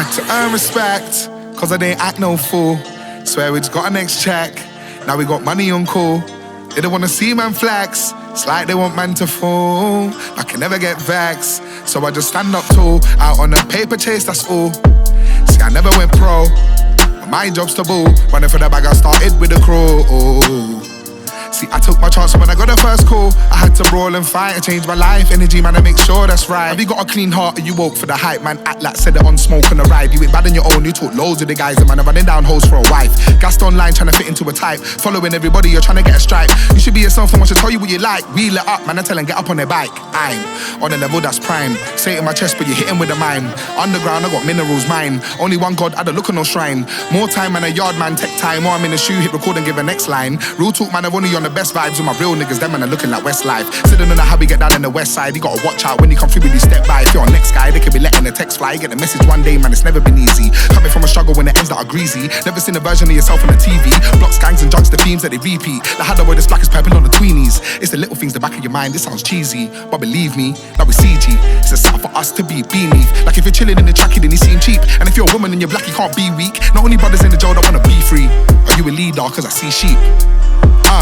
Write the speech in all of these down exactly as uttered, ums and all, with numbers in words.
had to earn respect, cause I didn't act no fool. Swear we just got our next check, now we got money on call. They don't wanna see man flex, it's like they want man to fall. I can never get vexed, so I just stand up tall. Out on a paper chase, that's all. See, I never went pro, but my job's to ball. Running for the bag, I started with the crew. See, I took my chance, so when I got the first call, I had to brawl and fight and change my life. Energy, man, to make sure that's right. Have you got a clean heart or you woke for the hype, man? Act like said it on smoke on the ride. You ain't bad on your own, you talk loads of the guys, and man, I'm running down hoes for a wife. Gassed online, trying to fit into a type. Following everybody, you're trying to get a stripe. You should be yourself and want to tell you what you like. Wheel it up, man, I tell them get up on their bike. I'm on a level that's prime. Say it in my chest, but you're hitting with a mine. Underground, I got minerals, mine. Only one God, I don't look at no shrine. More time, man, a yard, man, tech time. Or I'm in the shoe, hit record and give a next line. Real talk, man, I'm only on the best vibes with my real niggas, them man are looking like Westlife. Sitting on how we get down in the west side. You gotta watch out when you come through with you step by. If you're on next guy, they could be letting the text fly. You get the message one day, man, it's never been easy. Coming from a struggle when the ends that are greasy. Never seen a version of yourself on the T V. Blocks, gangs and drugs, the themes that they repeat. Like how the boy this black is purple on the tweenies. It's the little things the back of your mind, this sounds cheesy, but believe me, that was C G. It's a setup for us to be beneath. Like if you're chilling in the trackie, then you seem cheap. And if you're a woman and you're black, you can't be weak. Not only brothers in the jail that wanna be free. Are you a leader, cause I see sheep? Uh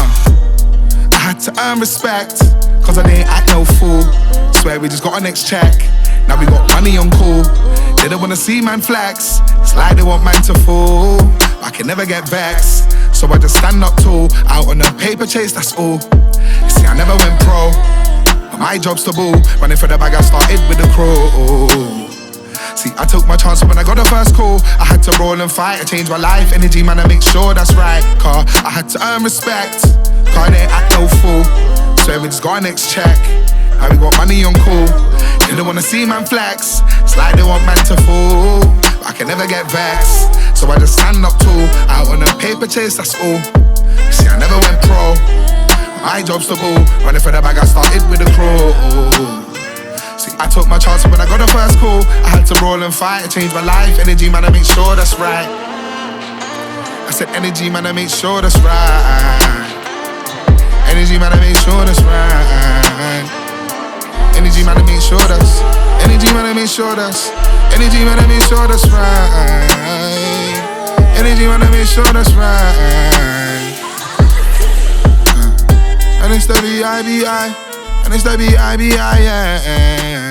I had to earn respect, cause I didn't act no fool. Swear we just got our next check, now we got money on call. They don't wanna see man flex, it's like they want man to fall. I can never get vexed, so I just stand up tall. Out on a paper chase, that's all. You see, I never went pro, but my job's to ball. Running for the bag, I started with the crew. See, I took my chance, so when I got the first call, I had to roll and fight, I changed my life. Energy, man, I make sure that's right. Car, I had to earn respect, car, they ain't act no fool. So we just got our next check, now we got money on call. They don't wanna see man flex, it's like they want man to fall. But I can never get vexed, so I just stand up tall. Out on a paper chase, that's all. See, I never went pro, my job's to ball. Running for the bag, I started with the crew. See, I took my chance, when I got the first call, I had to roll and fight and change my life. Energy, man, I make sure that's right. I said energy, man, I make sure that's right. Energy, man, I make sure that's right. Energy, man, I make sure that's. Energy, man, I make sure that's. Energy, man, I make sure that's right. Energy, man, I make sure that's right. Uh, and it's the B I B I. And it's the B I B I, yeah.